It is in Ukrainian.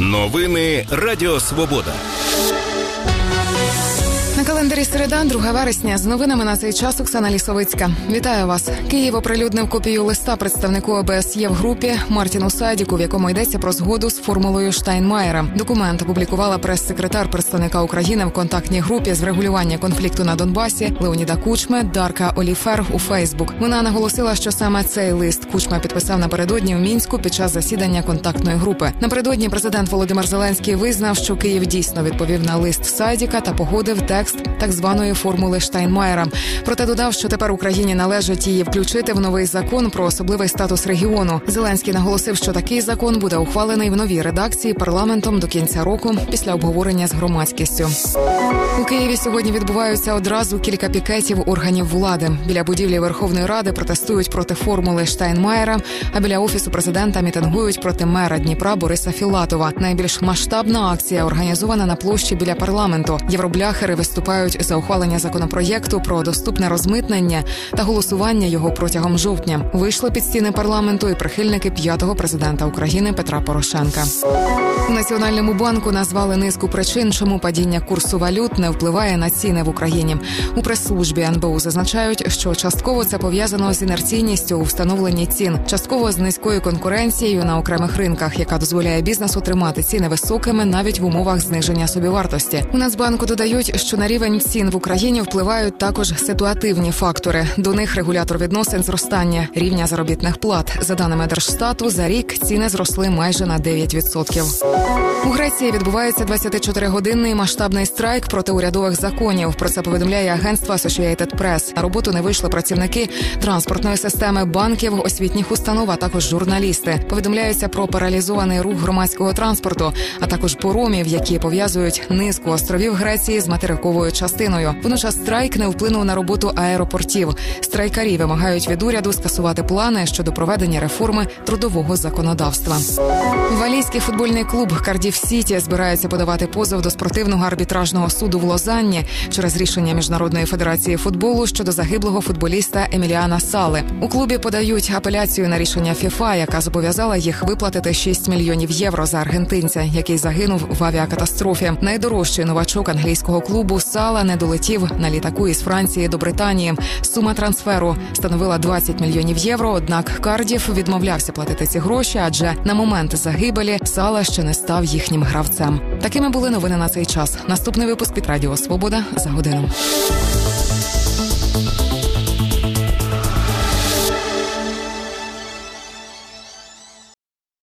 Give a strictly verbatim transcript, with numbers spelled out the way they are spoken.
Новини Радіо Свобода. На календарі середа, друге вересня. З новинами на цей час Оксана Лісовицька. Вітаю вас. Київ оприлюднив копію листа представнику ОБСЄ в групі Мартіну Сайдіку, в якому йдеться про згоду з формулою Штайнмаєра. Документ опублікувала прес-секретар представника України в контактній групі з врегулювання конфлікту на Донбасі Леоніда Кучми Дарка Оліфер у Фейсбук. Вона наголосила, що саме цей лист Кучма підписав напередодні в Мінську під час засідання контактної групи. Напередодні президент Володимир Зеленський визнав, що Київ дійсно відповів на лист Сайдіка та погодив текст так званої формули Штайнмаєра. Проте додав, що тепер Україні належить її включити в новий закон про особливий статус регіону. Зеленський наголосив, що такий закон буде ухвалений в новій редакції парламентом до кінця року після обговорення з громадськістю. У Києві сьогодні відбуваються одразу кілька пікетів органів влади. Біля будівлі Верховної Ради протестують проти формули Штайнмаєра, а біля Офісу президента мітингують проти мера Дніпра Бориса Філатова. Найбільш масштабна акція організована на площі біля парламенту. Євробляхери виступають за ухвалення законопроєкту про доступне розмитнення та голосування його протягом жовтня. Вийшли під стіни парламенту і прихильники п'ятого президента України Петра Порошенка. У Національному банку назвали низку причин, чому падіння курсу валют не впливає на ціни в Україні. У прес-службі ен бе у зазначають, що частково це пов'язано з інерційністю у встановленні цін, частково з низькою конкуренцією на окремих ринках, яка дозволяє бізнесу тримати ціни високими навіть в умовах зниження собівартості. У Нацбанку додають, що на рівень цін в Україні впливають також ситуативні фактори. До них регулятор відносин зростання рівня заробітних плат. За даними Держстату, за рік ціни зросли майже на дев'ять відсотків. У Греції відбувається двадцятичотиригодинний масштабний страйк проти урядових законів. Про це повідомляє агентство Associated Press. На роботу не вийшли працівники транспортної системи, банків, освітніх установ, а також журналісти. Повідомляється про паралізований рух громадського транспорту, а також поромів, які пов'язують низку островів Греції з материковою частиною. Водночас страйк не вплинув на роботу аеропортів. Страйкарі вимагають від уряду скасувати плани щодо проведення реформи трудового законодавства. Валійський футбольний клуб Кардіф Сіті збирається подавати позов до спортивного арбітражного суду в Лозанні через рішення Міжнародної федерації футболу щодо загиблого футболіста Еміліана Сали. У клубі подають апеляцію на рішення ФІФА, яка зобов'язала їх виплатити шість мільйонів євро за аргентинця, який загинув в авіакатастрофі. Найдорожчий новачок англійського клубу Сала не долетів на літаку із Франції до Британії. Сума трансферу становила двадцять мільйонів євро, однак Кардіф відмовлявся платити ці гроші, адже на момент загибелі Сала ще не став їхнім гравцем. Такими були новини на цей час. Наступний випуск від Радіо Свобода за годину.